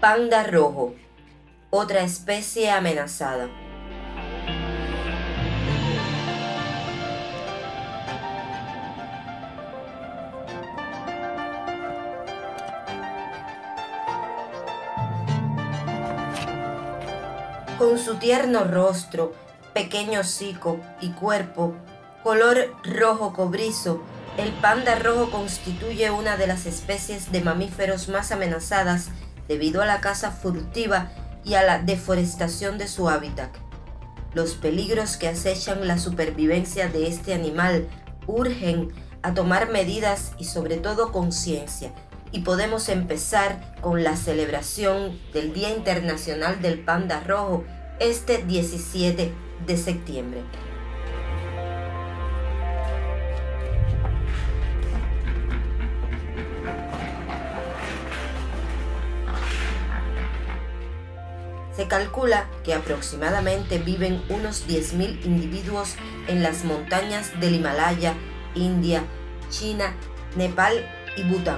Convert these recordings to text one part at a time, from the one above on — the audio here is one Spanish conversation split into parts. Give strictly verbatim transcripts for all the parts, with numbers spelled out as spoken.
Panda rojo, otra especie amenazada. Con su tierno rostro, pequeño hocico y cuerpo, color rojo cobrizo, el panda rojo constituye una de las especies de mamíferos más amenazadas debido a la caza furtiva y a la deforestación de su hábitat. Los peligros que acechan la supervivencia de este animal urgen a tomar medidas y sobre todo conciencia, y podemos empezar con la celebración del Día Internacional del Panda Rojo este diecisiete de septiembre. Se calcula que aproximadamente viven unos diez mil individuos en las montañas del Himalaya, India, China, Nepal y Bután.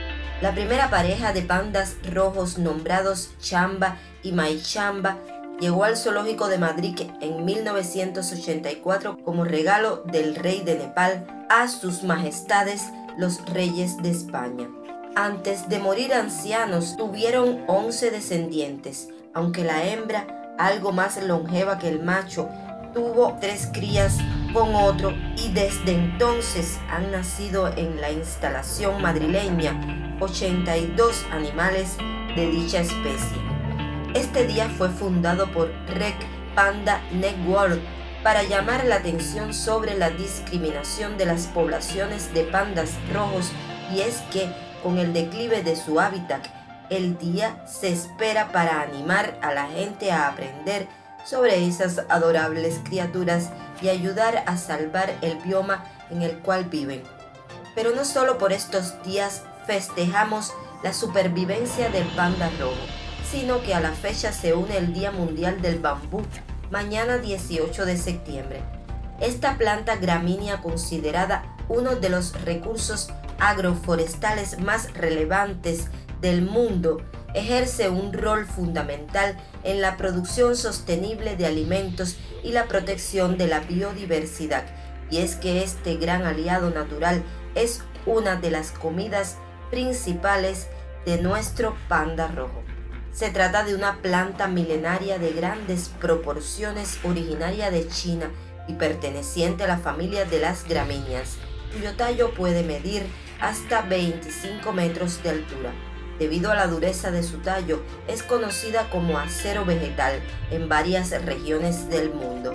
La primera pareja de pandas rojos nombrados Chamba y Maichamba llegó al zoológico de Madrid en mil novecientos ochenta y cuatro como regalo del rey de Nepal a sus majestades los reyes de España. Antes de morir ancianos, tuvieron once descendientes, aunque la hembra, algo más longeva que el macho, tuvo tres crías con otro y desde entonces han nacido en la instalación madrileña ochenta y dos animales de dicha especie. Este día fue fundado por Rec Panda Network para llamar la atención sobre la discriminación de las poblaciones de pandas rojos, y es que con el declive de su hábitat, el día se espera para animar a la gente a aprender sobre esas adorables criaturas y ayudar a salvar el bioma en el cual viven. Pero no solo por estos días festejamos la supervivencia del panda rojo, sino que a la fecha se une el Día Mundial del Bambú, mañana dieciocho de septiembre. Esta planta gramínea, considerada uno de los recursos agroforestales más relevantes del mundo, ejerce un rol fundamental en la producción sostenible de alimentos y la protección de la biodiversidad, y es que este gran aliado natural es una de las comidas principales de nuestro panda rojo. Se trata de una planta milenaria de grandes proporciones, originaria de China y perteneciente a la familia de las gramíneas, cuyo tallo puede medir hasta veinticinco metros de altura. Debido a la dureza de su tallo, es conocida como acero vegetal en varias regiones del mundo.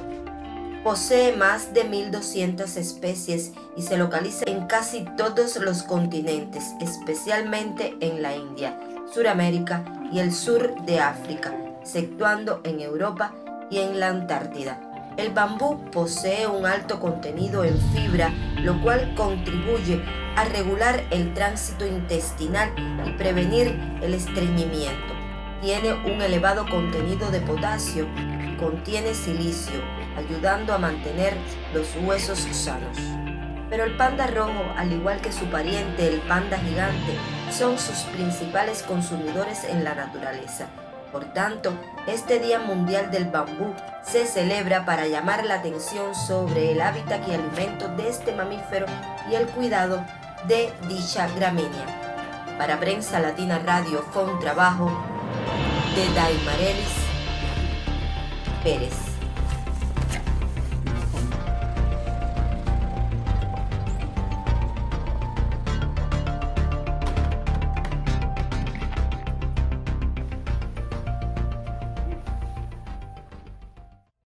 Posee más de mil doscientas especies y se localiza en casi todos los continentes, especialmente en la India, Suramérica y el sur de África, exceptuando en Europa y en la Antártida. El bambú posee un alto contenido en fibra, lo cual contribuye a regular el tránsito intestinal y prevenir el estreñimiento. Tiene un elevado contenido de potasio y contiene silicio, ayudando a mantener los huesos sanos. Pero el panda rojo, al igual que su pariente el panda gigante, son sus principales consumidores en la naturaleza. Por tanto, este Día Mundial del Bambú se celebra para llamar la atención sobre el hábitat y alimentos de este mamífero y el cuidado de dicha gramínea. Para Prensa Latina Radio fue un trabajo de Daimarelis Pérez.